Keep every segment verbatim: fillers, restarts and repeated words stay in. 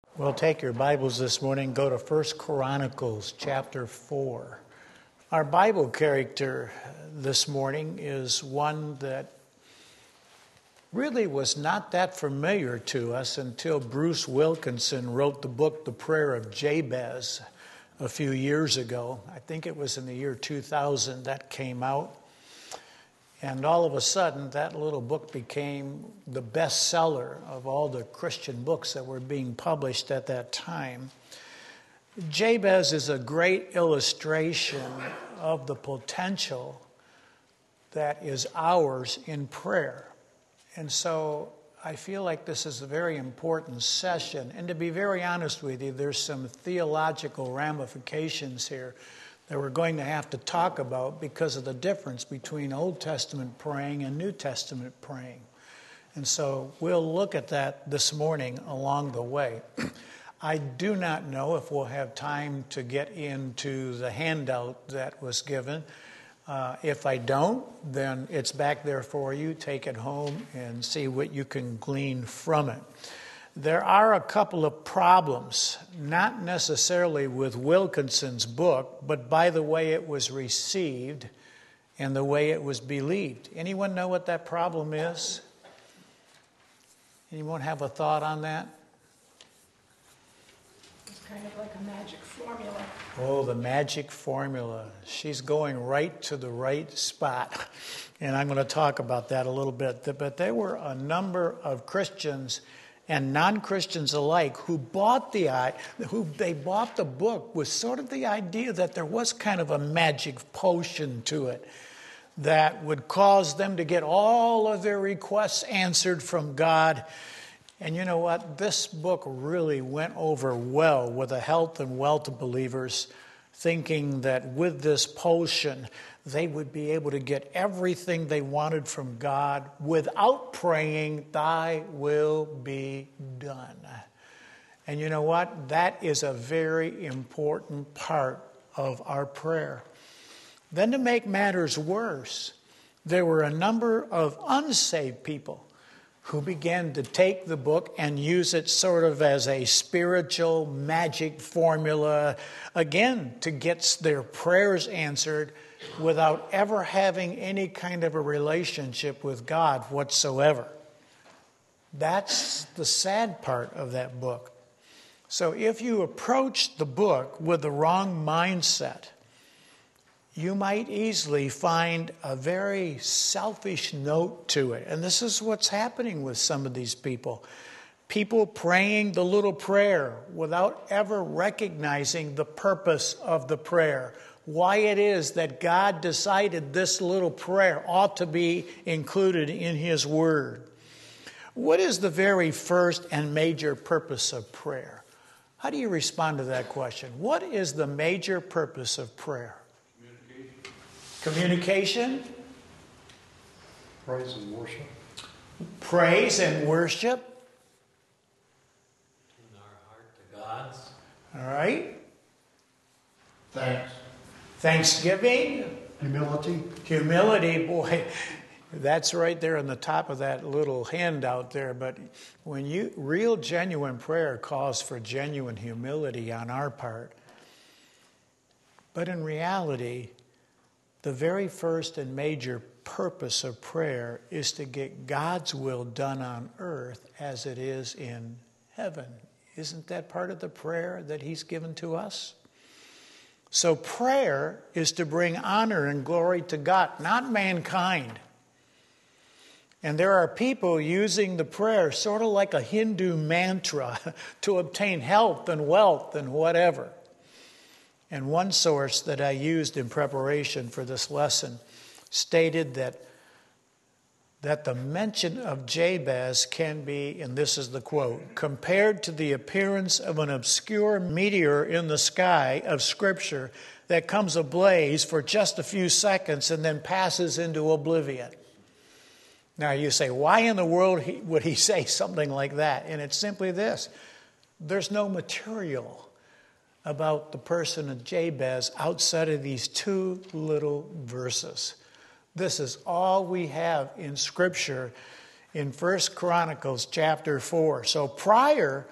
Well, take your Bibles this morning, go to First Chronicles chapter four. Our Bible character this morning is one that really was not that familiar to us until Bruce Wilkinson wrote the book, The Prayer of Jabez, a few years ago. I think it was in the year two thousand that came out. And all of a sudden, that little book became the bestseller of all the Christian books that were being published at that time. Jabez is a great illustration of the potential that is ours in prayer. And so I feel like this is a very important session. And to be very honest with you, there's some theological ramifications here that we're going to have to talk about because of the difference between Old Testament praying and New Testament praying. And so we'll look at that this morning along the way. I do not know if we'll have time to get into the handout that was given. Uh, if I don't, then it's back there for you. Take it home and see what you can glean from it. There are a couple of problems, not necessarily with Wilkinson's book, but by the way it was received and the way it was believed. Anyone know what that problem is? Anyone have a thought on that? It's kind of like a magic formula. Oh, the magic formula. She's going right to the right spot. And I'm going to talk about that a little bit. But there were a number of Christians and non-Christians alike who bought the who they bought the book with sort of the idea that there was kind of a magic potion to it that would cause them to get all of their requests answered from God. And you know what? This book really went over well with the health and wealth of believers, thinking that with this potion they would be able to get everything they wanted from God without praying, "Thy will be done." And you know what? That is a very important part of our prayer. Then to make matters worse, there were a number of unsaved people who began to take the book and use it sort of as a spiritual magic formula, again, to get their prayers answered without ever having any kind of a relationship with God whatsoever. That's the sad part of that book. So if you approach the book with the wrong mindset, you might easily find a very selfish note to it. And this is what's happening with some of these people. People praying the little prayer without ever recognizing the purpose of the prayer. Why it is that God decided this little prayer ought to be included in His Word. What is the very first and major purpose of prayer? How do you respond to that question? What is the major purpose of prayer? Communication. Communication. Praise and worship. Praise and worship. In our heart to God's. All right. Thanks. Thanksgiving. Humility. Humility, boy, that's right there on the top of that little handout there. But when you, real genuine prayer calls for genuine humility on our part. But in reality, the very first and major purpose of prayer is to get God's will done on earth as it is in heaven. Isn't that part of the prayer that He's given to us? So prayer is to bring honor and glory to God, not mankind. And there are people using the prayer sort of like a Hindu mantra to obtain health and wealth and whatever. And one source that I used in preparation for this lesson stated that that the mention of Jabez can be, and this is the quote, compared to the appearance of an obscure meteor in the sky of Scripture that comes ablaze for just a few seconds and then passes into oblivion. Now you say, why in the world would he say something like that? And it's simply this. There's no material about the person of Jabez outside of these two little verses. This is all we have in Scripture in First Chronicles chapter four. So prior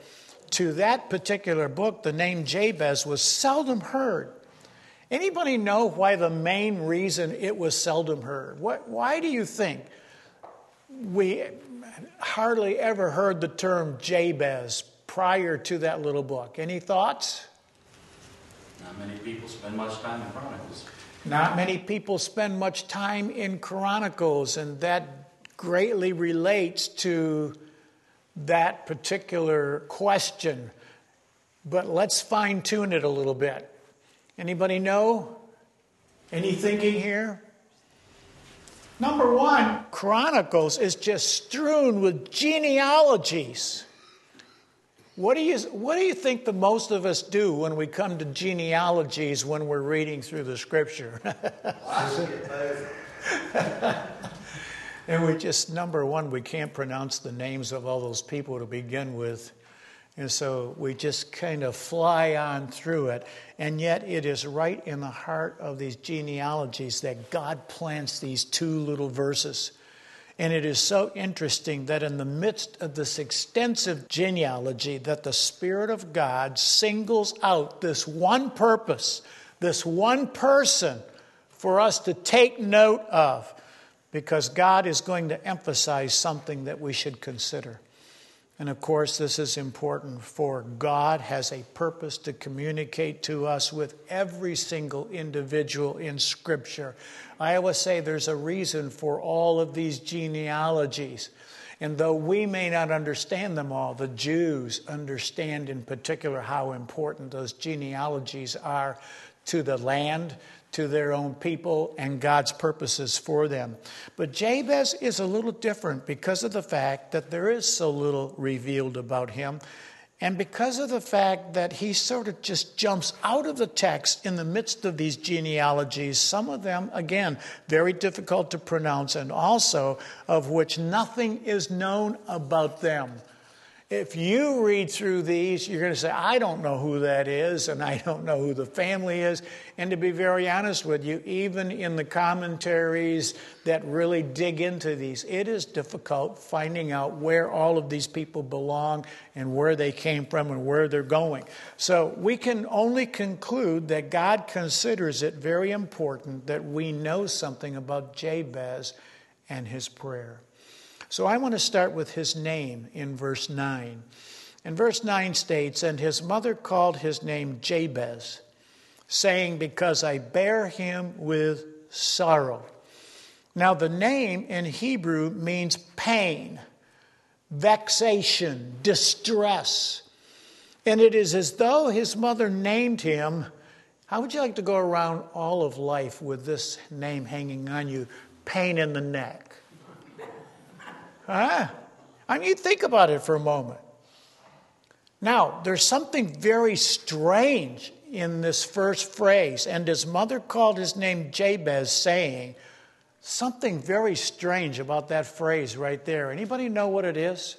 to that particular book, the name Jabez was seldom heard. Anybody know why the main reason it was seldom heard? What, why do you think we hardly ever heard the term Jabez prior to that little book? Any thoughts? Not many people spend much time in Chronicles. Not many people spend much time in Chronicles, and that greatly relates to that particular question. But let's fine-tune it a little bit. Anybody know? Any thinking here? Number one, Chronicles is just strewn with genealogies. What do you what do you think the most of us do when we come to genealogies when we're reading through the Scripture? And we just, number one, we can't pronounce the names of all those people to begin with. And so we just kind of fly on through it. And yet it is right in the heart of these genealogies that God plants these two little verses. And it is so interesting that in the midst of this extensive genealogy that the Spirit of God singles out this one purpose, this one person for us to take note of, because God is going to emphasize something that we should consider. And of course, this is important, for God has a purpose to communicate to us with every single individual in Scripture. I always say there's a reason for all of these genealogies. And though we may not understand them all, the Jews understand in particular how important those genealogies are to the land, to their own people, and God's purposes for them. But Jabez is a little different because of the fact that there is so little revealed about him, and because of the fact that he sort of just jumps out of the text in the midst of these genealogies, some of them, again, very difficult to pronounce, and also of which nothing is known about them. If you read through these, you're going to say, I don't know who that is, and I don't know who the family is. And to be very honest with you, even in the commentaries that really dig into these, it is difficult finding out where all of these people belong and where they came from and where they're going. So we can only conclude that God considers it very important that we know something about Jabez and his prayer. So I want to start with his name in verse nine. And verse nine states, and his mother called his name Jabez, saying, because I bear him with sorrow. Now the name in Hebrew means pain, vexation, distress. And it is as though his mother named him. How would you like to go around all of life with this name hanging on you? Pain in the neck. Huh? I mean, you think about it for a moment. Now, there's something very strange in this first phrase. And his mother called his name Jabez, saying, something very strange about that phrase right there. Anybody know what it is?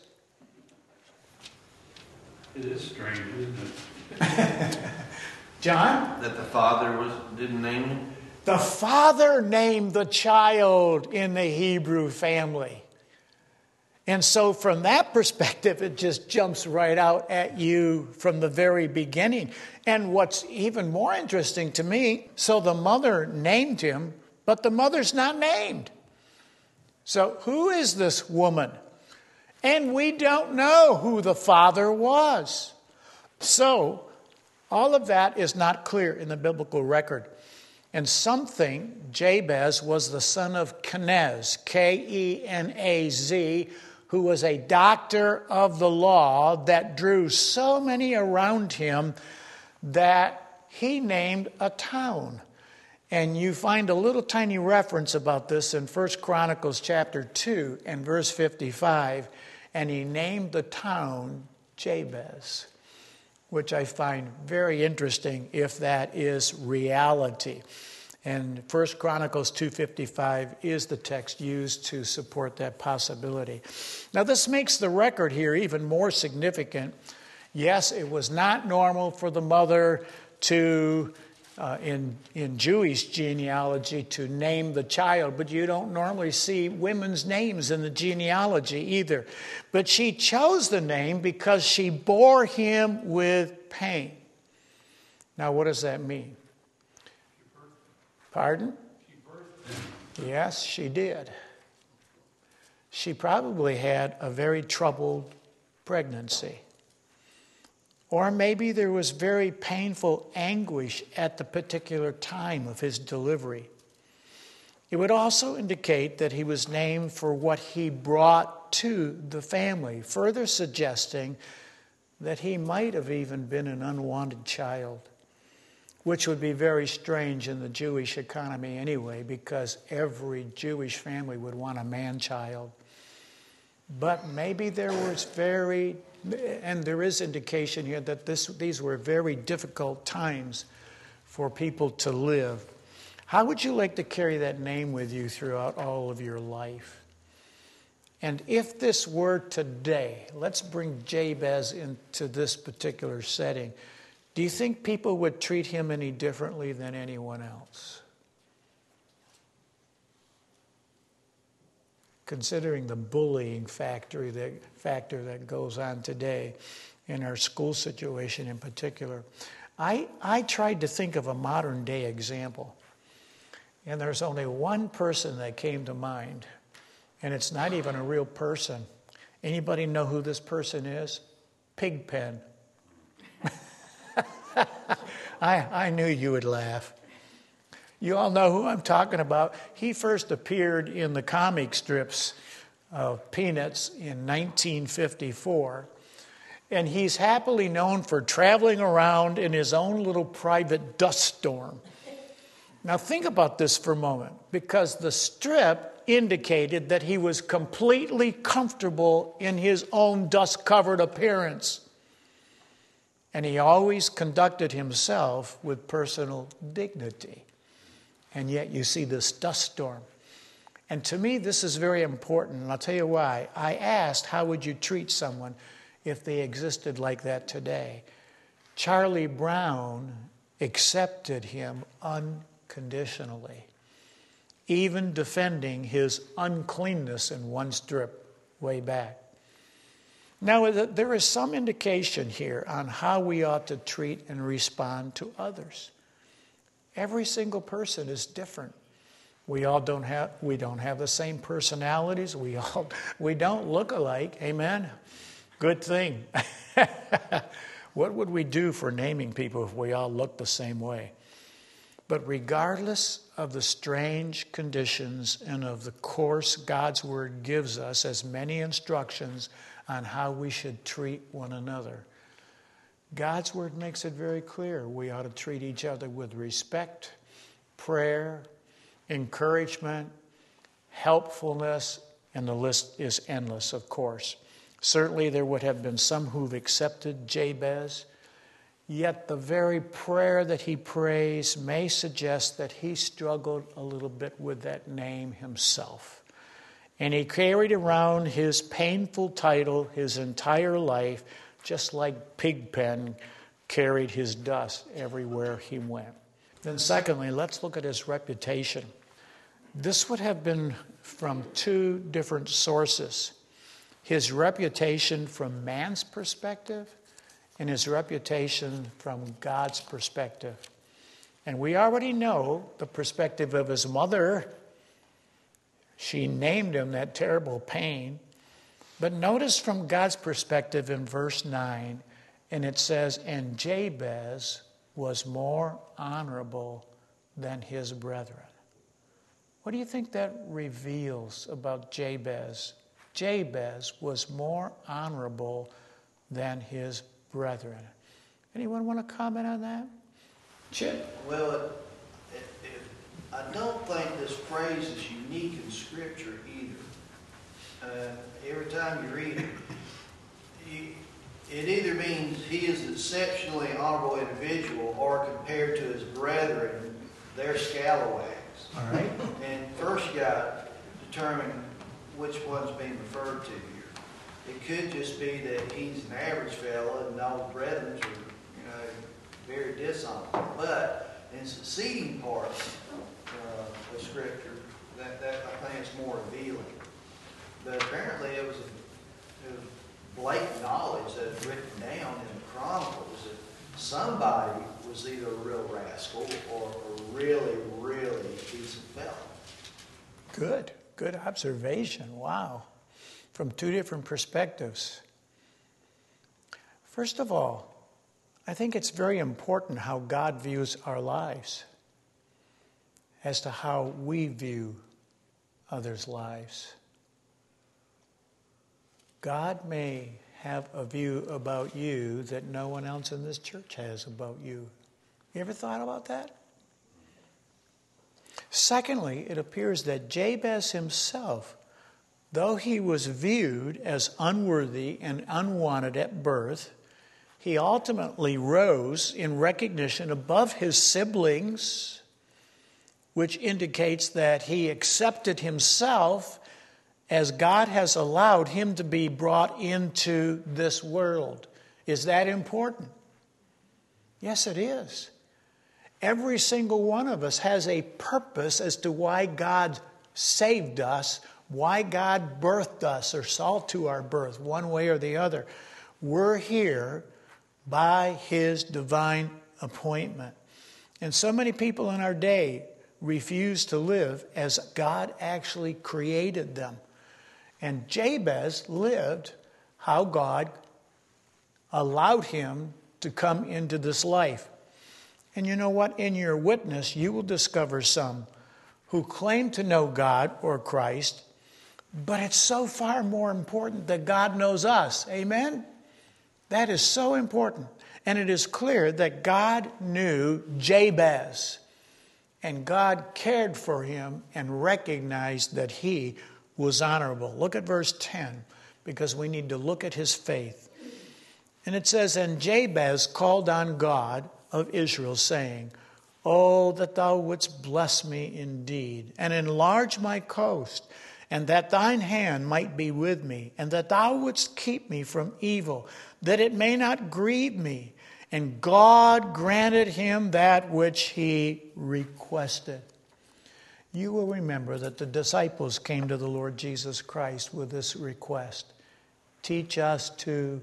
It is strange, isn't it? John? That the father was didn't name him? The father named the child in the Hebrew family. And so from that perspective, it just jumps right out at you from the very beginning. And what's even more interesting to me, so the mother named him, but the mother's not named. So who is this woman? And we don't know who the father was. So all of that is not clear in the biblical record. And some think Jabez was the son of Kenaz, K E N A Z, who was a doctor of the law that drew so many around him that he named a town. And you find a little tiny reference about this in First Chronicles chapter two and verse fifty-five. And he named the town Jabez, which I find very interesting if that is reality. And First Chronicles two fifty-five is the text used to support that possibility. Now, this makes the record here even more significant. Yes, it was not normal for the mother to uh, in, in Jewish genealogy to name the child, but you don't normally see women's names in the genealogy either. But she chose the name because she bore him with pain. Now, what does that mean? Pardon? Yes, she did. She probably had a very troubled pregnancy. Or maybe there was very painful anguish at the particular time of his delivery. It would also indicate that he was named for what he brought to the family, further suggesting that he might have even been an unwanted child, which would be very strange in the Jewish economy anyway, because every Jewish family would want a man-child. But maybe there was very, and there is indication here that this, these were very difficult times for people to live. How would you like to carry that name with you throughout all of your life? And if this were today, let's bring Jabez into this particular setting. Do you think people would treat him any differently than anyone else? Considering the bullying factor that, factor that goes on today in our school situation in particular. I, I tried to think of a modern day example. And there's only one person that came to mind. And it's not even a real person. Anybody know who this person is? Pigpen. I, I knew you would laugh. You all know who I'm talking about. He first appeared in the comic strips of Peanuts in nineteen fifty-four. And he's happily known for traveling around in his own little private dust storm. Now think about this for a moment, because the strip indicated that he was completely comfortable in his own dust-covered appearance. And he always conducted himself with personal dignity. And yet you see this dust storm. And to me, this is very important, and I'll tell you why. I asked, how would you treat someone if they existed like that today? Charlie Brown accepted him unconditionally, even defending his uncleanness in one strip way back. Now, there is some indication here on how we ought to treat and respond to others. Every single person is different. We all don't have we don't have the same personalities. We all we don't look alike. Amen. Good thing. What would we do for naming people if we all looked the same way? But regardless of the strange conditions and of the course God's Word gives us as many instructions on how we should treat one another, God's Word makes it very clear we ought to treat each other with respect, prayer, encouragement, helpfulness, and the list is endless, of course. Certainly there would have been some who've accepted Jabez, yet the very prayer that he prays may suggest that he struggled a little bit with that name himself. And he carried around his painful title his entire life, just like Pigpen carried his dust everywhere he went. Then secondly, let's look at his reputation. This would have been from two different sources. His reputation from man's perspective and his reputation from God's perspective. And we already know the perspective of his mother. She named him that terrible pain. But notice from God's perspective in verse nine, and it says, and Jabez was more honorable than his brethren. What do you think that reveals about Jabez? Jabez was more honorable than his brethren. Anyone want to comment on that? Chip? Well, it, it, it, I don't think this phrase is unique in Scripture either. Uh, every time you read it, you, it either means he is an exceptionally honorable individual, or compared to his brethren, they're scalawags. All right. And first you got to determine which one's being referred to here. It could just be that he's an average fellow and all his brethren are, you know, very dishonorable. But And it's the seeding part uh, of Scripture that, that I think is more revealing. But apparently it was, a, it was blatant knowledge that was written down in the Chronicles that somebody was either a real rascal or a really, really decent fellow. Good, good observation. Wow. From two different perspectives. First of all, I think it's very important how God views our lives as to how we view others' lives. God may have a view about you that no one else in this church has about you. You ever thought about that? Secondly, it appears that Jabez himself, though he was viewed as unworthy and unwanted at birth, he ultimately rose in recognition above his siblings, which indicates that he accepted himself as God has allowed him to be brought into this world. Is that important? Yes, it is. Every single one of us has a purpose as to why God saved us, why God birthed us or saw to our birth, one way or the other. We're here by His divine appointment. And so many people in our day refuse to live as God actually created them. And Jabez lived how God allowed him to come into this life. And you know what? In your witness, you will discover some who claim to know God or Christ, but it's so far more important that God knows us. Amen? That is so important. And it is clear that God knew Jabez, and God cared for him and recognized that he was honorable. Look at verse ten, because we need to look at his faith. And it says, "And Jabez called on God of Israel, saying, Oh, that thou wouldst bless me indeed, and enlarge my coast, and that thine hand might be with me, and that thou wouldst keep me from evil, that it may not grieve me. And God granted him that which he requested." You will remember that the disciples came to the Lord Jesus Christ with this request. Teach us to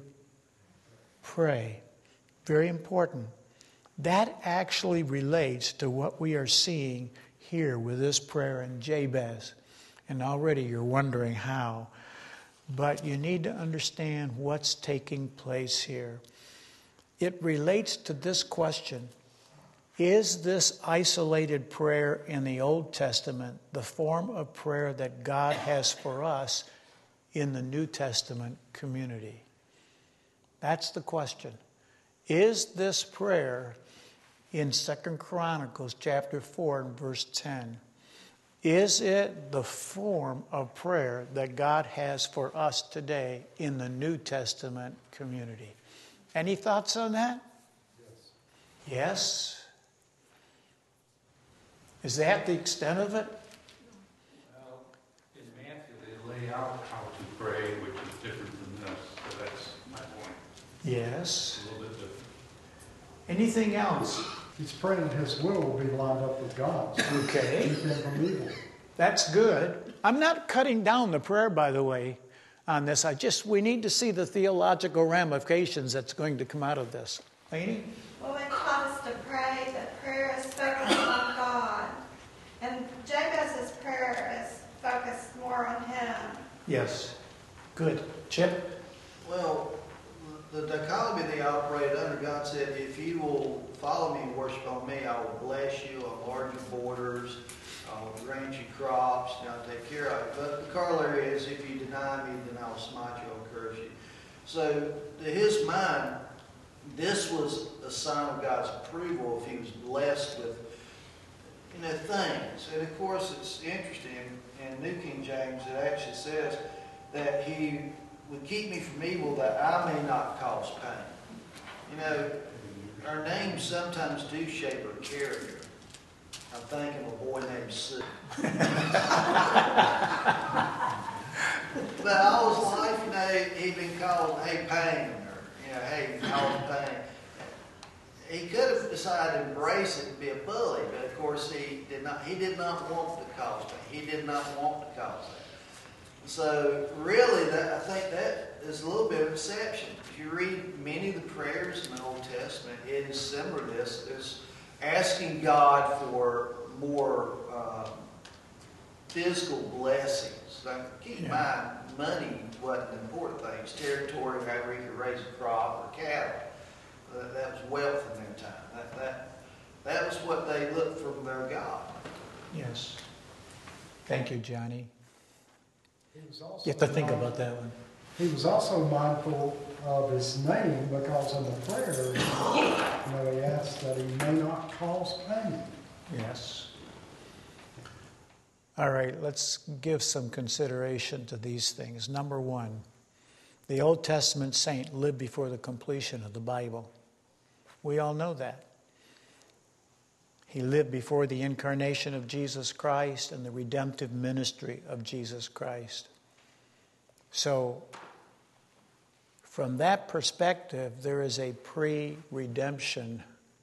pray. Very important. That actually relates to what we are seeing here with this prayer in Jabez. And already you're wondering how. But you need to understand what's taking place here. It relates to this question. Is this isolated prayer in the Old Testament the form of prayer that God has for us in the New Testament community? That's the question. Is this prayer in Second Chronicles chapter four and verse ten, is it the form of prayer that God has for us today in the New Testament community? Any thoughts on that? Yes. Yes? Is that the extent of it? Well, in Matthew, they lay out how to pray, which is different from this, so that's my point. Yes. A little bit different. Anything else? He's praying his will will be lined up with God's. Okay. Keep him from evil. That's good. I'm not cutting down the prayer, by the way, on this. I just, we need to see the theological ramifications that's going to come out of this. Lainey? Well, it taught us to pray that prayer is focused on God. And Jabez's prayer is focused more on him. Yes. Good. Chip? Well, the dichotomy they operated under, God said, if you will follow me and worship on me, I will bless you, I'll enlarge your borders, I'll grant you crops, and I'll take care of it. But the corollary is, if you deny me, then I will smite you, I'll curse you. So, to his mind, this was a sign of God's approval if he was blessed with, you know, things. And of course, it's interesting, in New King James, it actually says that he would keep me from evil that I may not cause pain. You know, our names sometimes do shape our character. I'm thinking of a boy named Sue. But all his life, you know, he'd been called, hey, pain, or, you know, hey, cause pain. He could have decided to embrace it and be a bully. But of course, he did not. He did not want to cause pain. He did not want to cause that. So really, that I think that is a little bit of exception. If you read many of the prayers in the Old Testament, it is similar to this. It's asking God for more uh, physical blessings. Now, keep in Yeah. mind, money wasn't the important thing. It's territory, however you could raise a crop or cattle. That, that was wealth in their time. That, that, that was what they looked from their God. Yes. Thank you, Johnny. He was also You have to think mindful- about that one. He was also mindful of his name because in the prayer, you know, he asked that he may not cause pain. Yes. All right, let's give some consideration to these things. Number one, the Old Testament saint lived before the completion of the Bible. We all know that. He lived before the incarnation of Jesus Christ and the redemptive ministry of Jesus Christ. So, from that perspective, there is a pre-redemption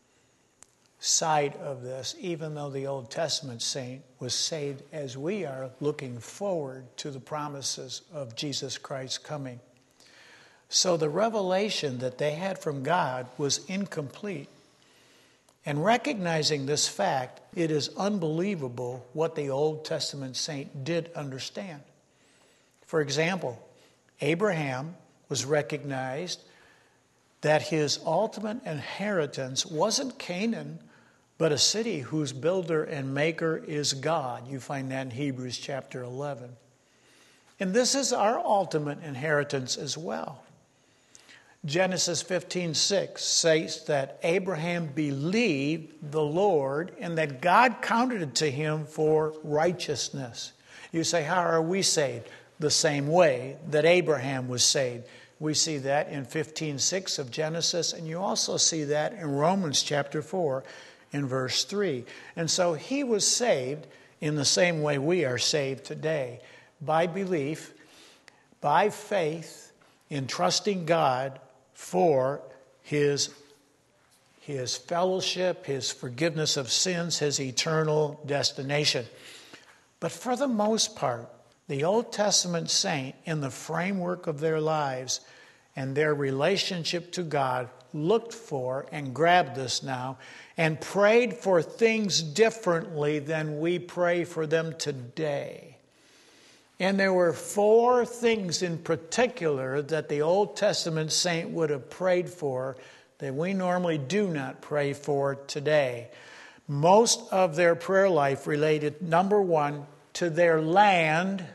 side of this, even though the Old Testament saint was saved as we are, looking forward to the promises of Jesus Christ coming. So the revelation that they had from God was incomplete. And recognizing this fact, it is unbelievable what the Old Testament saint did understand. For example, Abraham was recognized that his ultimate inheritance wasn't Canaan, but a city whose builder and maker is God. You find that in Hebrews chapter eleven. And this is our ultimate inheritance as well. Genesis fifteen six says that Abraham believed the Lord and that God counted it to him for righteousness. You say, how are we saved? The same way that Abraham was saved. We see that in fifteen six of Genesis, and you also see that in Romans chapter four in verse three. And so he was saved in the same way we are saved today, by belief, by faith, in trusting God for his, his fellowship, his forgiveness of sins, his eternal destination. But for the most part, the Old Testament saint, in the framework of their lives and their relationship to God, looked for and grabbed this now and prayed for things differently than we pray for them today. And there were four things in particular that the Old Testament saint would have prayed for that we normally do not pray for today. Most of their prayer life related, number one, to their land.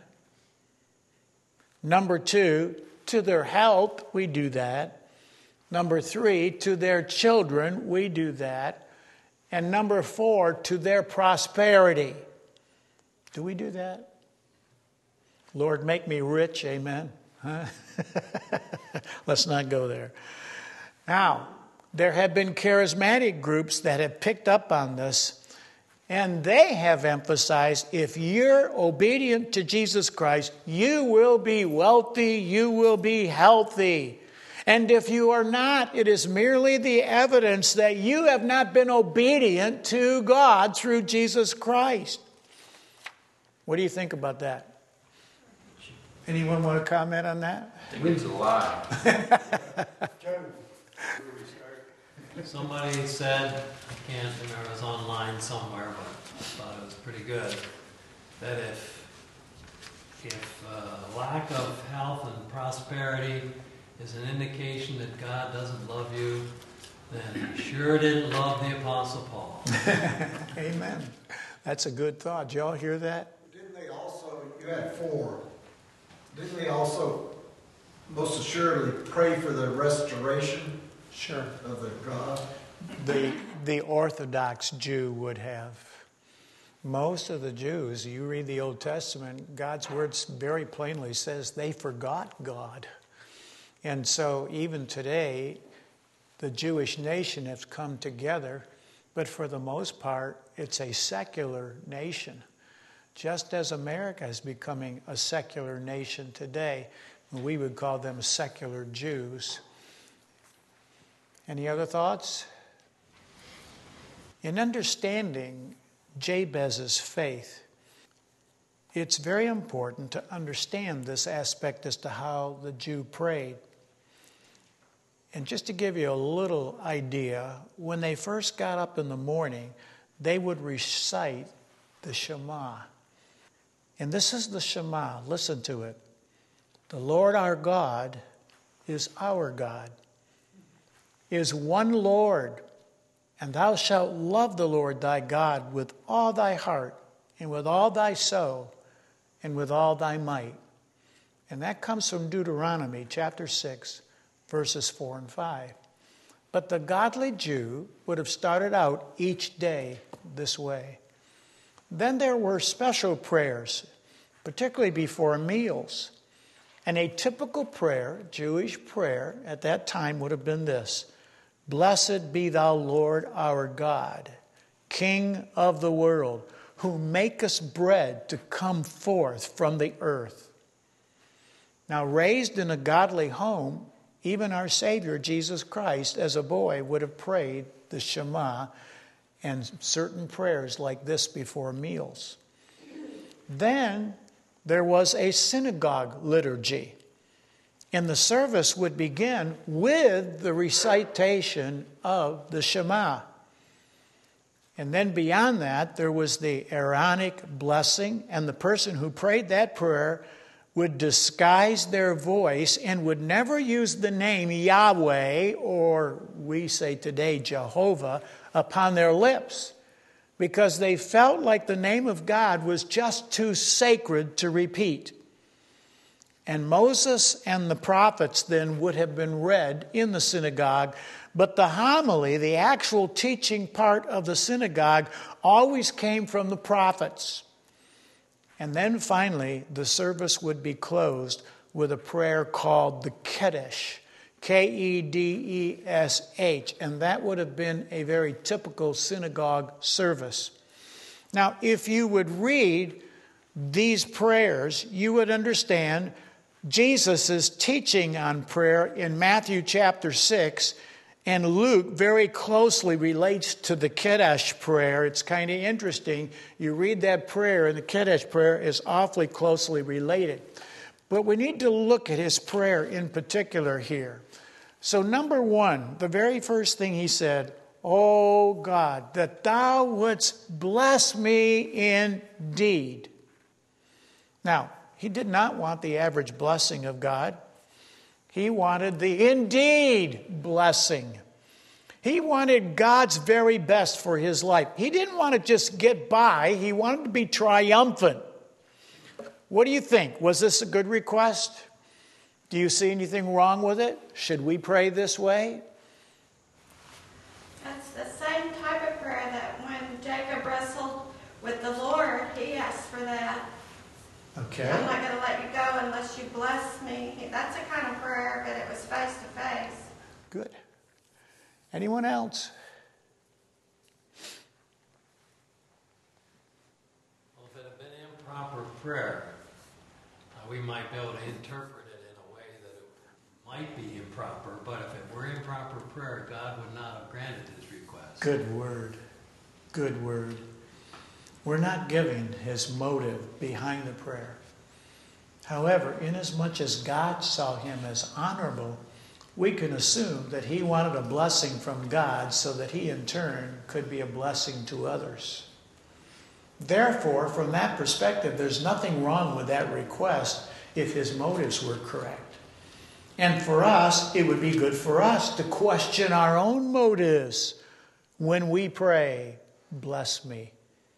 Number two, to their health. We do that. Number three, to their children. We do that. And number four, to their prosperity. Do we do that? Lord, make me rich. Amen. Huh? Let's not go there. Now, there have been charismatic groups that have picked up on this. And they have emphasized, if you're obedient to Jesus Christ, you will be wealthy, you will be healthy. And if you are not, it is merely the evidence that you have not been obedient to God through Jesus Christ. What do you think about that? Anyone want to comment on that? I think it's a lie. Somebody said, I can't remember, it was online somewhere, but I thought it was pretty good, that if, if uh, lack of health and prosperity is an indication that God doesn't love you, then he sure didn't love the Apostle Paul. Amen. That's a good thought. Did y'all hear that? Didn't they also, you had four, didn't they also most assuredly pray for the restoration Sure. of their God? The, the Orthodox Jew would have. Most of the Jews, you read the Old Testament, God's words very plainly says they forgot God. And so even today, the Jewish nation has come together, but for the most part, it's a secular nation. Just as America is becoming a secular nation today, we would call them secular Jews. Any other thoughts? In understanding Jabez's faith, it's very important to understand this aspect as to how the Jew prayed. And just to give you a little idea, when they first got up in the morning, they would recite the Shema. And this is the Shema. Listen to it. The Lord our God is our God, is one Lord, and thou shalt love the Lord thy God with all thy heart, and with all thy soul, and with all thy might. And that comes from Deuteronomy chapter six, verses four and five. But the godly Jew would have started out each day this way. Then there were special prayers, particularly before meals. And a typical prayer, Jewish prayer at that time would have been this: Blessed be thou, Lord our God, King of the world, who makest bread to come forth from the earth. Now, raised in a godly home, even our Savior, Jesus Christ, as a boy, would have prayed the Shema and certain prayers like this before meals. Then there was a synagogue liturgy, and the service would begin with the recitation of the Shema. And then beyond that, there was the Aaronic blessing, and the person who prayed that prayer would disguise their voice and would never use the name Yahweh, or we say today Jehovah, upon their lips, because they felt like the name of God was just too sacred to repeat. And Moses and the prophets then would have been read in the synagogue, but the homily, the actual teaching part of the synagogue, always came from the prophets. And then finally, the service would be closed with a prayer called the Kiddush, K E D E S H, and that would have been a very typical synagogue service. Now, if you would read these prayers, you would understand Jesus' teaching on prayer in Matthew chapter six, and Luke very closely relates to the Kiddush prayer. It's kind of interesting. You read that prayer, and the Kiddush prayer is awfully closely related. But we need to look at his prayer in particular here. So number one, the very first thing he said, "O God, that thou wouldst bless me indeed." Now, he did not want the average blessing of God. He wanted the indeed blessing. He wanted God's very best for his life. He didn't want to just get by. He wanted to be triumphant. What do you think? Was this a good request? Do you see anything wrong with it? Should we pray this way? That's the same type of prayer that when Jacob wrestled with the Lord, he asked for that. Okay. I'm not going to let you go unless you bless me. That's a kind of prayer, but it was face to face. Good. Anyone else? Well, if it had been improper prayer, uh, we might be able to interpret it in a way that it might be improper, but if it were improper prayer, God would not have granted his request. Good word. Good word. We're not giving his motive behind the prayer. However, inasmuch as God saw him as honorable, we can assume that he wanted a blessing from God so that he in turn could be a blessing to others. Therefore, from that perspective, there's nothing wrong with that request if his motives were correct. And for us, it would be good for us to question our own motives when we pray, "Bless me."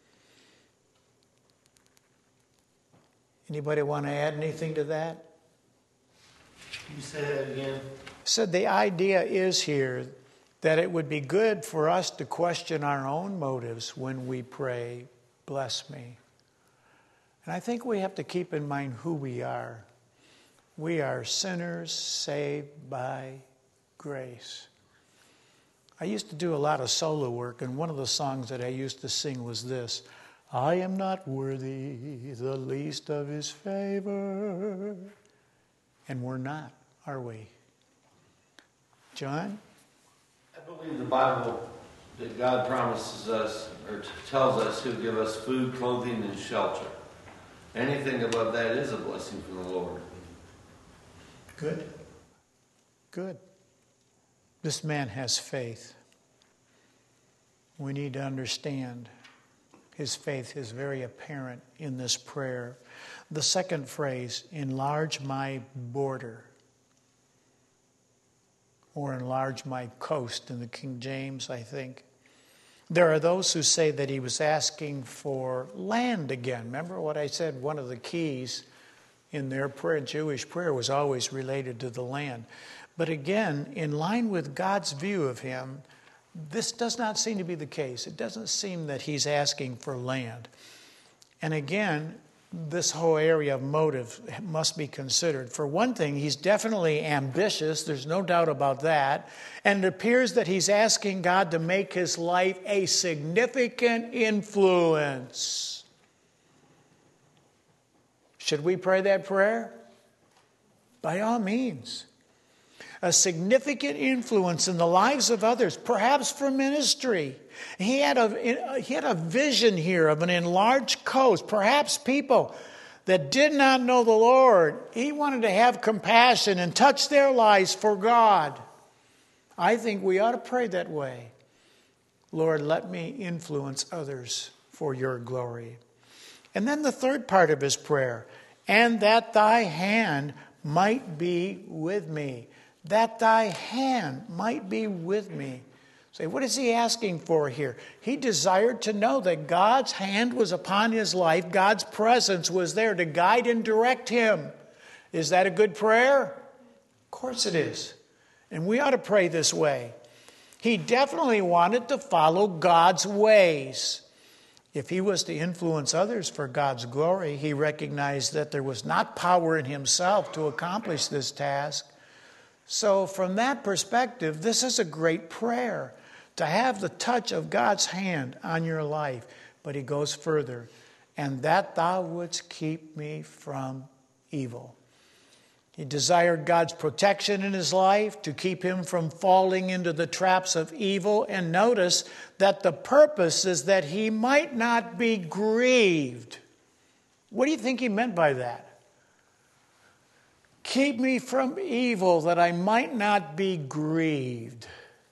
Anybody want to add anything to that? Can you say that again? So the idea is here that it would be good for us to question our own motives when we pray, "Bless me." And I think we have to keep in mind who we are. We are sinners saved by grace. I used to do a lot of solo work, and one of the songs that I used to sing was this: "I am not worthy the least of his favor." And we're not, are we? John? I believe the Bible that God promises us, or tells us, He'll give us food, clothing, and shelter. Anything above that is a blessing from the Lord. Good. Good. This man has faith. We need to understand his faith is very apparent in this prayer. The second phrase, enlarge my border, or enlarge my coast in the King James, I think. There are those who say that he was asking for land again. Remember what I said? One of the keys in their prayer, Jewish prayer, was always related to the land. But again, in line with God's view of him, this does not seem to be the case. It doesn't seem that he's asking for land. And again, this whole area of motive must be considered. For one thing, he's definitely ambitious. There's no doubt about that. And it appears that he's asking God to make his life a significant influence. Should we pray that prayer? By all means. A significant influence in the lives of others, perhaps for ministry. He had a, he had a vision here of an enlarged coast, perhaps people that did not know the Lord. He wanted to have compassion and touch their lives for God. I think we ought to pray that way. Lord, let me influence others for your glory. And then the third part of his prayer, and that thy hand might be with me. That thy hand might be with me. Say, what is he asking for here? He desired to know that God's hand was upon his life. God's presence was there to guide and direct him. Is that a good prayer? Of course it is. And we ought to pray this way. He definitely wanted to follow God's ways. If he was to influence others for God's glory, he recognized that there was not power in himself to accomplish this task. So from that perspective, this is a great prayer, to have the touch of God's hand on your life. But he goes further, and that thou wouldst keep me from evil. He desired God's protection in his life, to keep him from falling into the traps of evil. And notice that the purpose is that he might not be grieved. What do you think he meant by that? Keep me from evil, that I might not be grieved.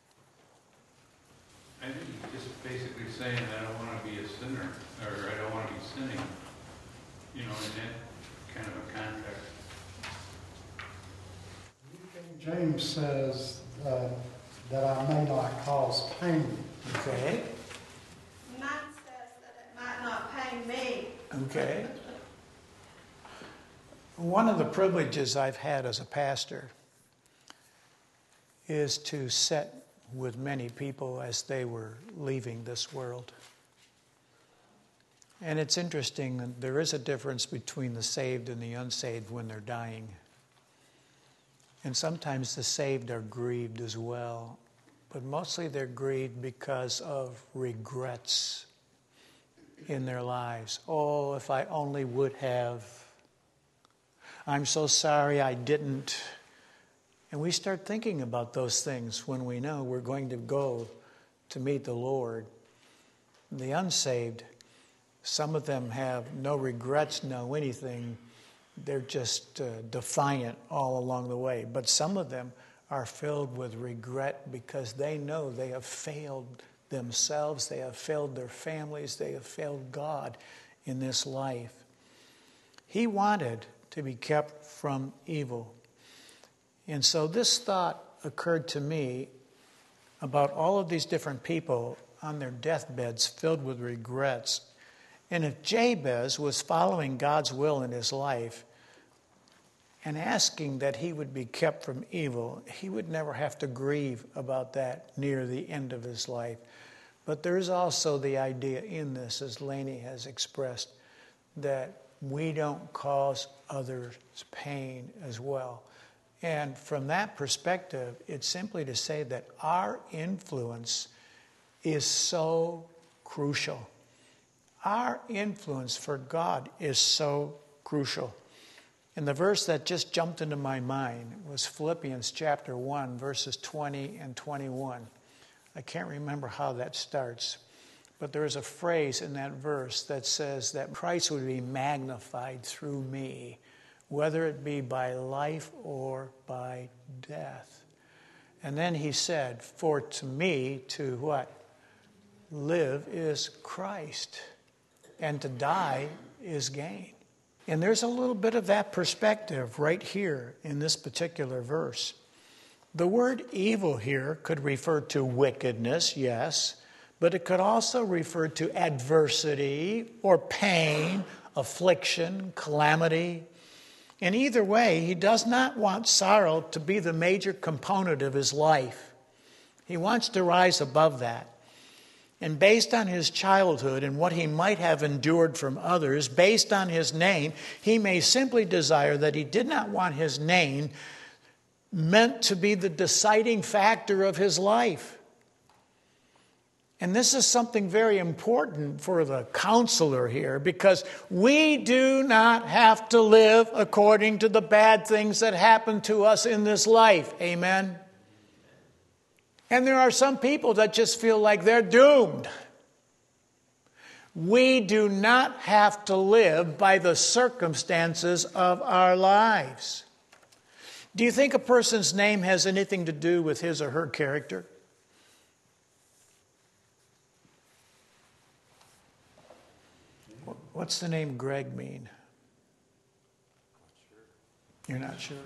I think he's just basically saying that I don't want to be a sinner, or I don't want to be sinning, you know, in that kind of a context. King James says uh, that I may not cause pain. Okay. Mine says that it might not pain me. Okay. One of the privileges I've had as a pastor is to sit with many people as they were leaving this world. And it's interesting, there is a difference between the saved and the unsaved when they're dying. And sometimes the saved are grieved as well, but mostly they're grieved because of regrets in their lives. Oh, if I only would have. I'm so sorry I didn't. And we start thinking about those things when we know we're going to go to meet the Lord. The unsaved, some of them have no regrets, no anything. They're just uh, defiant all along the way. But some of them are filled with regret because they know they have failed themselves, they have failed their families, they have failed God in this life. He wanted to be kept from evil. And so this thought occurred to me about all of these different people on their deathbeds filled with regrets. And if Jabez was following God's will in his life and asking that he would be kept from evil, he would never have to grieve about that near the end of his life. But there is also the idea in this, as Laney has expressed, that we don't cause others pain as well. And from that perspective, it's simply to say that our influence is so crucial. Our influence for God is so crucial. And the verse that just jumped into my mind was Philippians chapter one, verses twenty and twenty-one. I can't remember how that starts, but there is a phrase in that verse that says that Christ would be magnified through me, whether it be by life or by death. And then he said, for to me, to what? Live is Christ, and to die is gain. And there's a little bit of that perspective right here in this particular verse. The word evil here could refer to wickedness, yes, but it could also refer to adversity or pain, affliction, calamity. In either way, he does not want sorrow to be the major component of his life. He wants to rise above that. And based on his childhood and what he might have endured from others, based on his name, he may simply desire that he did not want his name meant to be the deciding factor of his life. And this is something very important for the counselor here, because we do not have to live according to the bad things that happen to us in this life. Amen? And there are some people that just feel like they're doomed. We do not have to live by the circumstances of our lives. Do you think a person's name has anything to do with his or her character? What's the name Greg mean? You're not sure?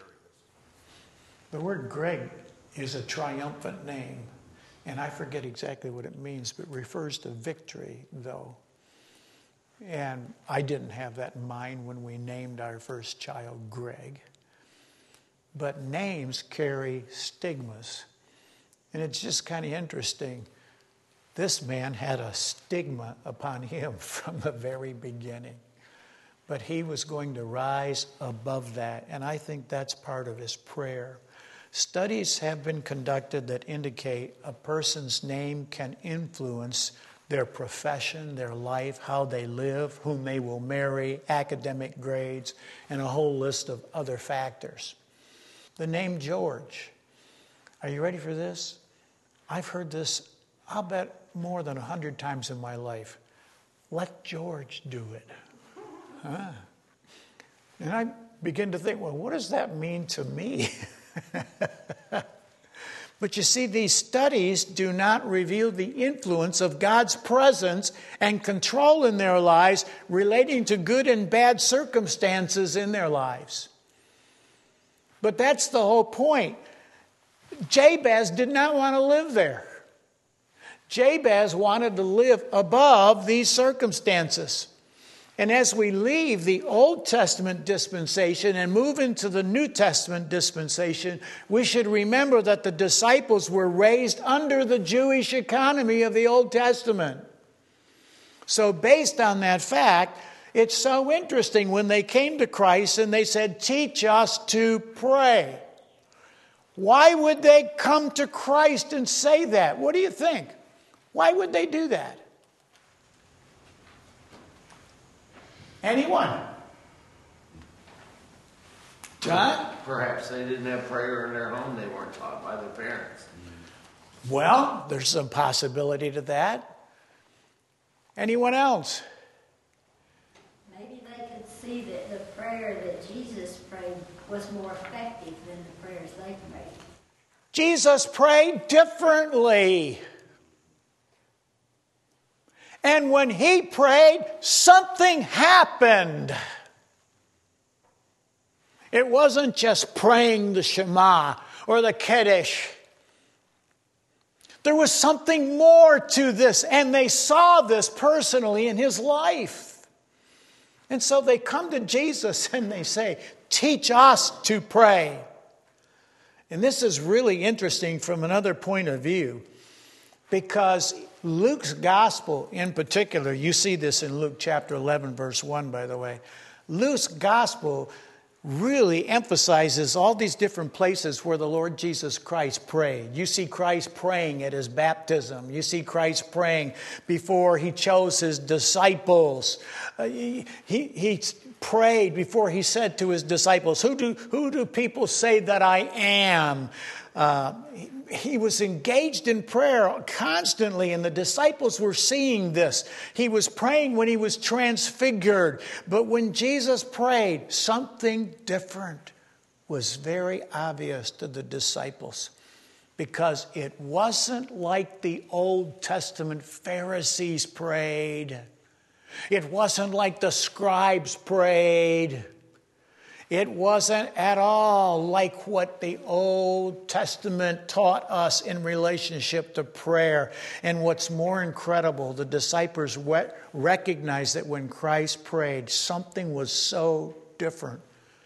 The word Greg is a triumphant name, and I forget exactly what it means, but refers to victory, though. And I didn't have that in mind when we named our first child Greg. But names carry stigmas, and it's just kind of interesting. This man had a stigma upon him from the very beginning, but he was going to rise above that, and I think that's part of his prayer. Studies have been conducted that indicate a person's name can influence their profession, their life, how they live, whom they will marry, academic grades, and a whole list of other factors. The name George. Are you ready for this? I've heard this, I'll bet, more than a hundred times in my life. Let George do it. Huh? And I begin to think, well, what does that mean to me? But you see, these studies do not reveal the influence of God's presence and control in their lives relating to good and bad circumstances in their lives. But that's the whole point. Jabez did not want to live there. Jabez wanted to live above these circumstances. And as we leave the Old Testament dispensation and move into the New Testament dispensation, we should remember that the disciples were raised under the Jewish economy of the Old Testament. So based on that fact, it's so interesting when they came to Christ and they said, teach us to pray. Why would they come to Christ and say that? What do you think? Why would they do that? Anyone? John? Perhaps they didn't have prayer in their home. They weren't taught by their parents. Well, there's some possibility to that. Anyone else? Maybe they could see that the prayer that Jesus prayed was more effective than the prayers they prayed. Jesus prayed differently. And when he prayed, something happened. It wasn't just praying the Shema or the Kiddush. There was something more to this, and they saw this personally in his life. And so they come to Jesus and they say, teach us to pray. And this is really interesting from another point of view, because Luke's gospel in particular, you see this in Luke chapter eleven, verse one, by the way. Luke's gospel really emphasizes all these different places where the Lord Jesus Christ prayed. You see Christ praying at his baptism. You see Christ praying before he chose his disciples. Uh, he, he, he prayed before he said to his disciples, who do, who do people say that I am? Uh, he, he was engaged in prayer constantly, and the disciples were seeing this. He was praying when he was transfigured. But when Jesus prayed, something different was very obvious to the disciples. Because it wasn't like the Old Testament Pharisees prayed. It wasn't like the scribes prayed. It wasn't at all like what the Old Testament taught us in relationship to prayer. And what's more incredible, the disciples recognized that when Christ prayed, something was so different.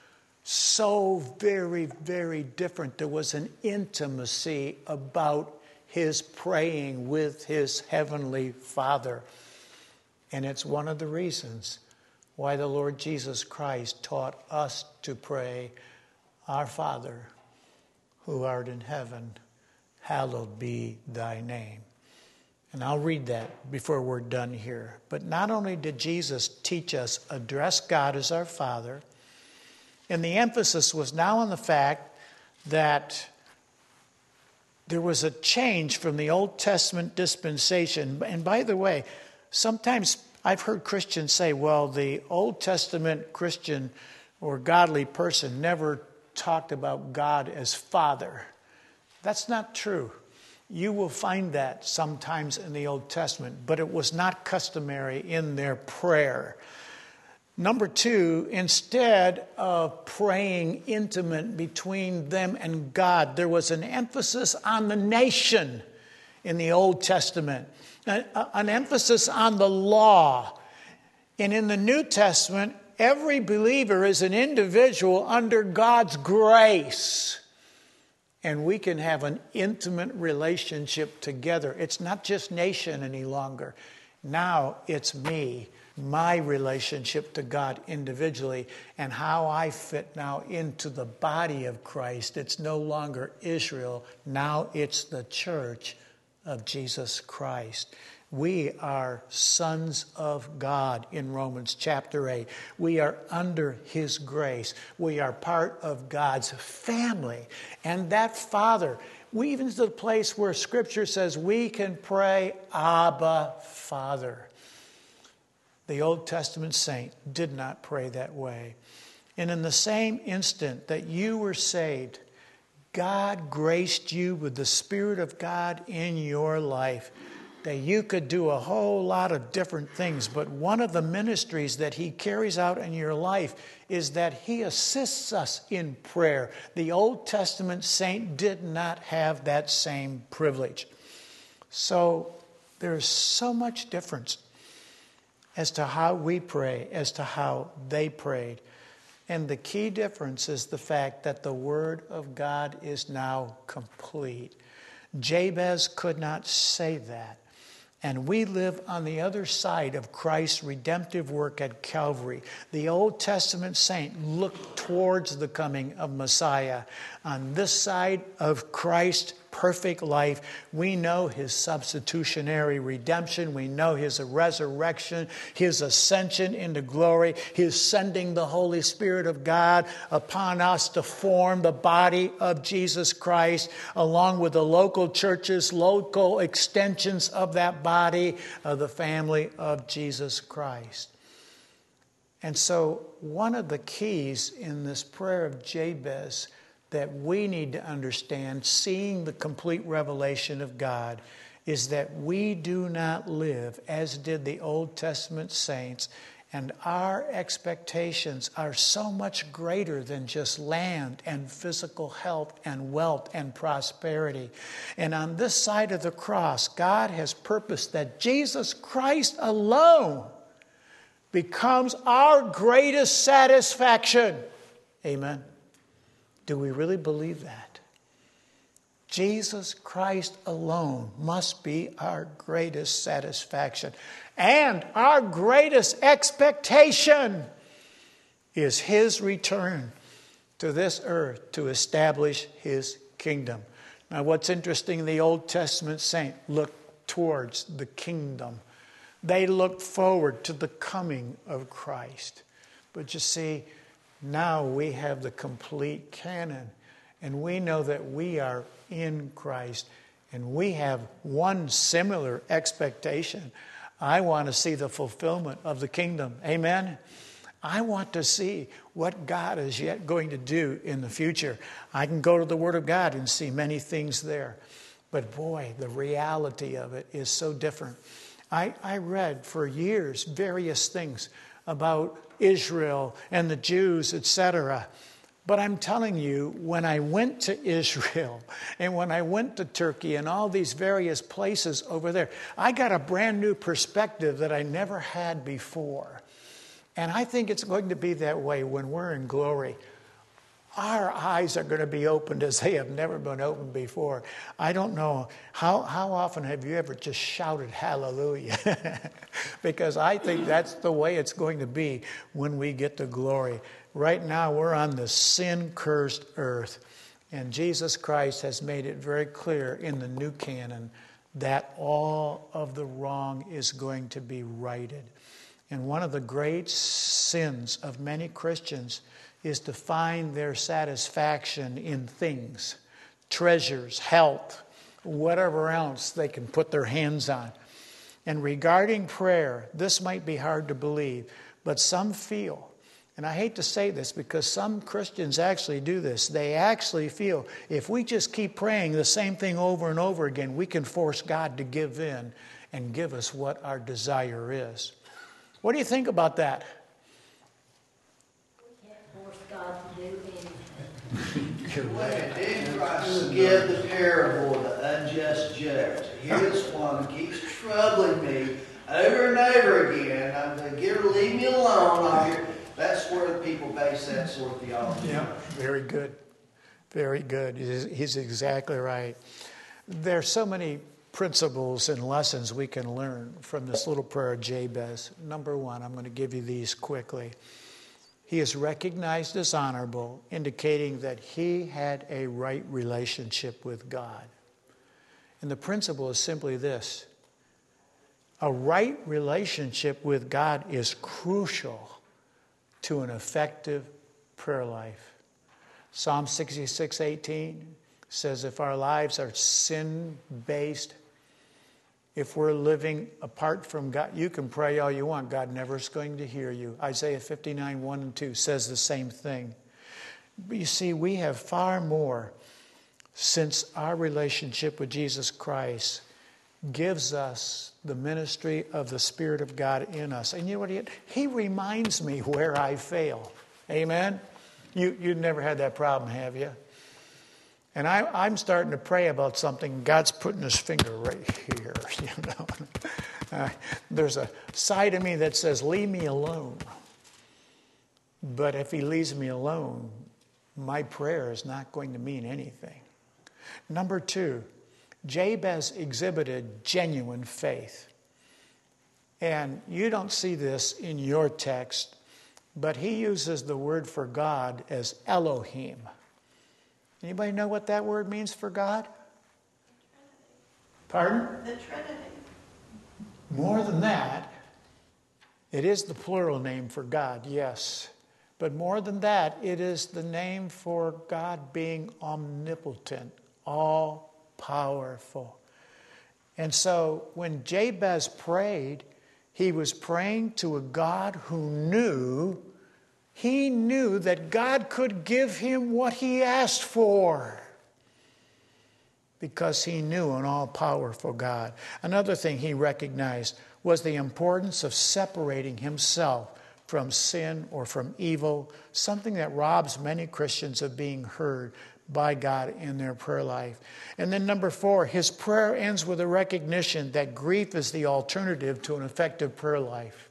So very, very different. There was an intimacy about his praying with his heavenly Father. And it's one of the reasons why the Lord Jesus Christ taught us to pray, Our Father, who art in heaven, hallowed be thy name. And I'll read that before we're done here. But not only did Jesus teach us, address God as our Father, and the emphasis was now on the fact that there was a change from the Old Testament dispensation. And by the way, sometimes I've heard Christians say, well, the Old Testament Christian or godly person never talked about God as Father. That's not true. You will find that sometimes in the Old Testament, but it was not customary in their prayer. Number two, instead of praying intimate between them and God, there was an emphasis on the nation in the Old Testament, an emphasis on the law. And in the New Testament, every believer is an individual under God's grace. And we can have an intimate relationship together. It's not just nation any longer. Now it's me. My relationship to God individually and how I fit now into the body of Christ. It's no longer Israel. Now it's the church of Jesus Christ. We are sons of God in Romans chapter eight. We are under his grace. We are part of God's family. And that Father, we even to the place where Scripture says we can pray, Abba, Father. The Old Testament saint did not pray that way. And in the same instant that you were saved, God graced you with the Spirit of God in your life, that you could do a whole lot of different things. But one of the ministries that he carries out in your life is that he assists us in prayer. The Old Testament saint did not have that same privilege. So there's so much difference as to how we pray, as to how they prayed. And the key difference is the fact that the Word of God is now complete. Jabez could not say that. And we live on the other side of Christ's redemptive work at Calvary. The Old Testament saint looked towards the coming of Messiah. On this side of Christ's perfect life, we know his substitutionary redemption. We know his resurrection, his ascension into glory, his sending the Holy Spirit of God upon us to form the body of Jesus Christ, along with the local churches, local extensions of that body of the family of Jesus Christ. And so one of the keys in this prayer of Jabez that we need to understand, seeing the complete revelation of God, is that we do not live as did the Old Testament saints, and our expectations are so much greater than just land and physical health and wealth and prosperity. And on this side of the cross, God has purposed that Jesus Christ alone becomes our greatest satisfaction. Amen. Do we really believe that? Jesus Christ alone must be our greatest satisfaction. And our greatest expectation is his return to this earth to establish his kingdom. Now, what's interesting, the Old Testament saint looked towards the kingdom. They looked forward to the coming of Christ. But you see, now we have the complete canon. And we know that we are in Christ. And we have one similar expectation. I want to see the fulfillment of the kingdom. Amen? I want to see what God is yet going to do in the future. I can go to the Word of God and see many things there. But boy, the reality of it is so different. I, I read for years various things about Israel and the Jews, et cetera. But I'm telling you, when I went to Israel and when I went to Turkey and all these various places over there, I got a brand new perspective that I never had before. And I think it's going to be that way when we're in glory. Our eyes are going to be opened as they have never been opened before. I don't know, how, how often have you ever just shouted hallelujah? Because I think that's the way it's going to be when we get to glory. Right now we're on the sin-cursed earth. And Jesus Christ has made it very clear in the new canon that all of the wrong is going to be righted. And one of the great sins of many Christians is to find their satisfaction in things, treasures, health, whatever else they can put their hands on. And regarding prayer, this might be hard to believe, but some feel, and I hate to say this because some Christians actually do this, they actually feel if we just keep praying the same thing over and over again, we can force God to give in and give us what our desire is. What do you think about that? God to do anything. When did Christ give the parable of the unjust judge? Here's one who keeps troubling me over and over again. I'm going to get her, leave me alone. I'm here. That's where people base that sort of theology. Yeah, very good. Very good. He's, he's exactly right. There are so many principles and lessons we can learn from this little prayer of Jabez. Number one, I'm going to give you these quickly. He is recognized as honorable, indicating that he had a right relationship with God. And the principle is simply this. A right relationship with God is crucial to an effective prayer life. Psalm sixty-six eighteen says if our lives are sin-based, if we're living apart from God, you can pray all you want. God never is going to hear you. Isaiah fifty-nine, one and two says the same thing. But you see, we have far more since our relationship with Jesus Christ gives us the ministry of the Spirit of God in us. And you know what? He, he reminds me where I fail. Amen? You, you've never had that problem, have you? And I, I'm starting to pray about something. God's putting his finger right here, you know. Uh, there's a side of me that says, leave me alone. But if he leaves me alone, my prayer is not going to mean anything. Number two, Jabez exhibited genuine faith. And you don't see this in your text, but he uses the word for God as Elohim. Anybody know what that word means for God? Pardon? The Trinity. More than that, it is the plural name for God, yes. But more than that, it is the name for God being omnipotent, all-powerful. And so when Jabez prayed, he was praying to a God who knew He knew that God could give him what he asked for because he knew an all-powerful God. Another thing he recognized was the importance of separating himself from sin or from evil, something that robs many Christians of being heard by God in their prayer life. And then number four, his prayer ends with a recognition that grief is the alternative to an effective prayer life.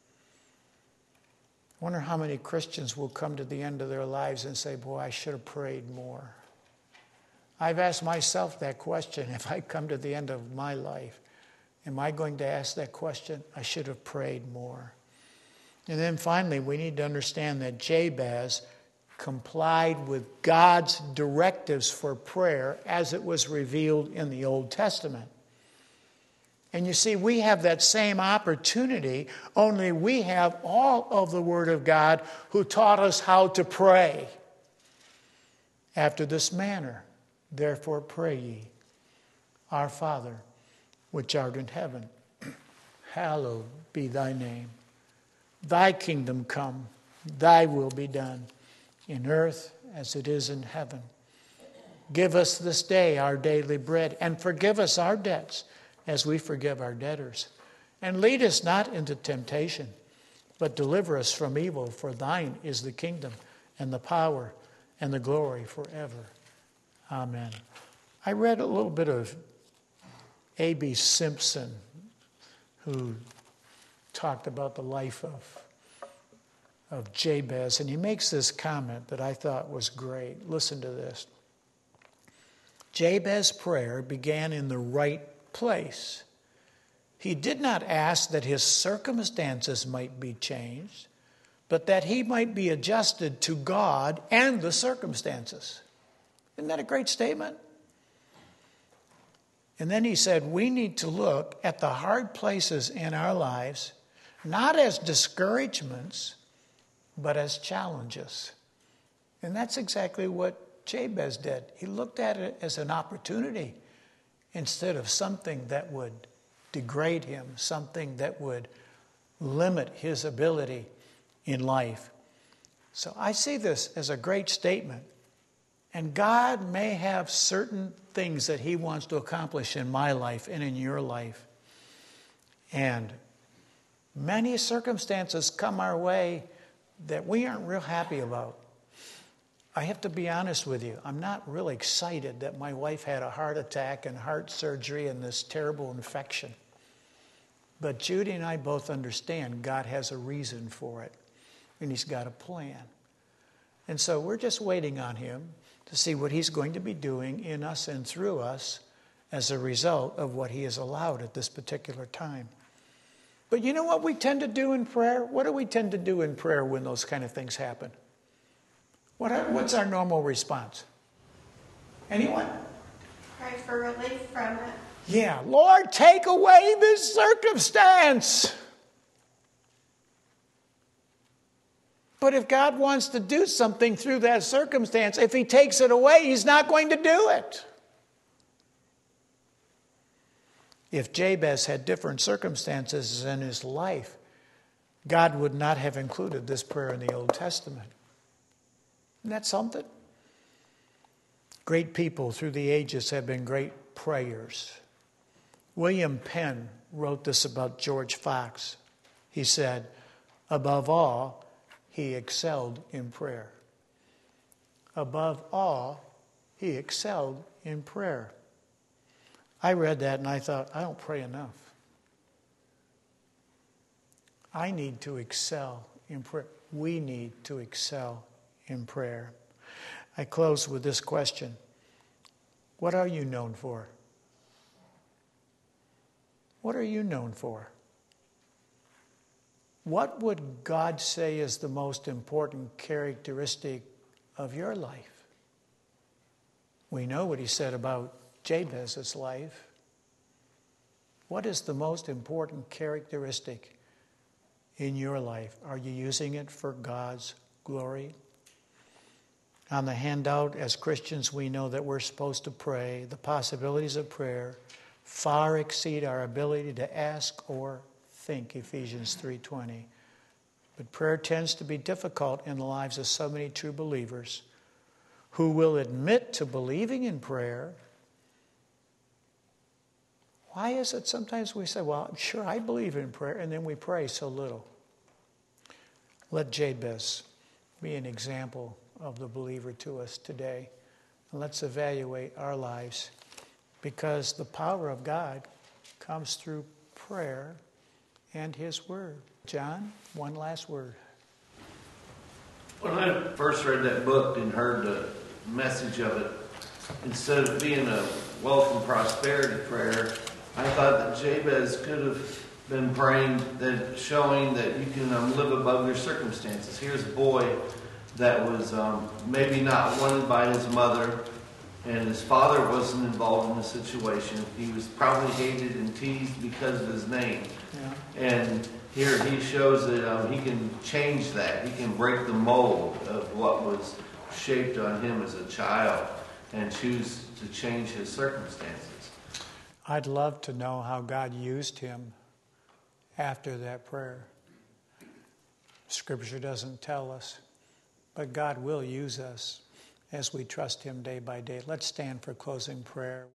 I wonder how many Christians will come to the end of their lives and say, boy, I should have prayed more. I've asked myself that question. If I come to the end of my life, am I going to ask that question? I should have prayed more. And then finally, we need to understand that Jabez complied with God's directives for prayer as it was revealed in the Old Testament. And you see, we have that same opportunity, only we have all of the Word of God who taught us how to pray. after this manner. Therefore pray ye, Our Father, which art in heaven, hallowed be thy name. Thy kingdom come, thy will be done, in earth as it is in heaven. Give us this day our daily bread, and forgive us our debts, as we forgive our debtors. And lead us not into temptation, but deliver us from evil. For thine is the kingdom, and the power, and the glory forever. Amen. I read a little bit of A B Simpson, who talked about the life of, of Jabez, and he makes this comment that I thought was great. Listen to this. Jabez's prayer began in the right place. He did not ask that his circumstances might be changed, but that he might be adjusted to God and the circumstances. Isn't that a great statement? And then he said, we need to look at the hard places in our lives, not as discouragements, but as challenges. And that's exactly what Jabez did. He looked at it as an opportunity instead of something that would degrade him, something that would limit his ability in life. So I see this as a great statement. And God may have certain things that he wants to accomplish in my life and in your life. And many circumstances come our way that we aren't real happy about. I have to be honest with you. I'm not really excited that my wife had a heart attack and heart surgery and this terrible infection. But Judy and I both understand God has a reason for it. And he's got a plan. And so we're just waiting on him to see what he's going to be doing in us and through us as a result of what he has allowed at this particular time. But you know what we tend to do in prayer? What do we tend to do in prayer when those kind of things happen? What are, what's our normal response? Anyone? Pray for relief from it. Yeah, Lord, take away this circumstance. But if God wants to do something through that circumstance, if he takes it away, he's not going to do it. If Jabez had different circumstances in his life, God would not have included this prayer in the Old Testament. Isn't that something? Great people through the ages have been great prayers. William Penn wrote this about George Fox. He said, above all, he excelled in prayer. Above all, he excelled in prayer. I read that and I thought, I don't pray enough. I need to excel in prayer. We need to excel in prayer. I close with this question. What are you known for? What are you known for? What would God say is the most important characteristic of your life? We know what he said about Jabez's life. What is the most important characteristic in your life? Are you using it for God's glory? On the handout, as Christians, we know that we're supposed to pray. The possibilities of prayer far exceed our ability to ask or think, Ephesians three twenty. But prayer tends to be difficult in the lives of so many true believers who will admit to believing in prayer. Why is it sometimes we say, well, sure, I believe in prayer, and then we pray so little? Let Jabez be an example of the believer to us today. And let's evaluate our lives, because the power of God comes through prayer and his word. John, one last word. When I first read that book and heard the message of it, instead of being a wealth and prosperity prayer, I thought that Jabez could have been praying, that showing that you can um, live above your circumstances. Here's a boy that was um, maybe not wanted by his mother, and his father wasn't involved in the situation. He was probably hated and teased because of his name. Yeah. And here he shows that um, he can change that. He can break the mold of what was shaped on him as a child and choose to change his circumstances. I'd love to know how God used him after that prayer. Scripture doesn't tell us, but God will use us as we trust him day by day. Let's stand for closing prayer.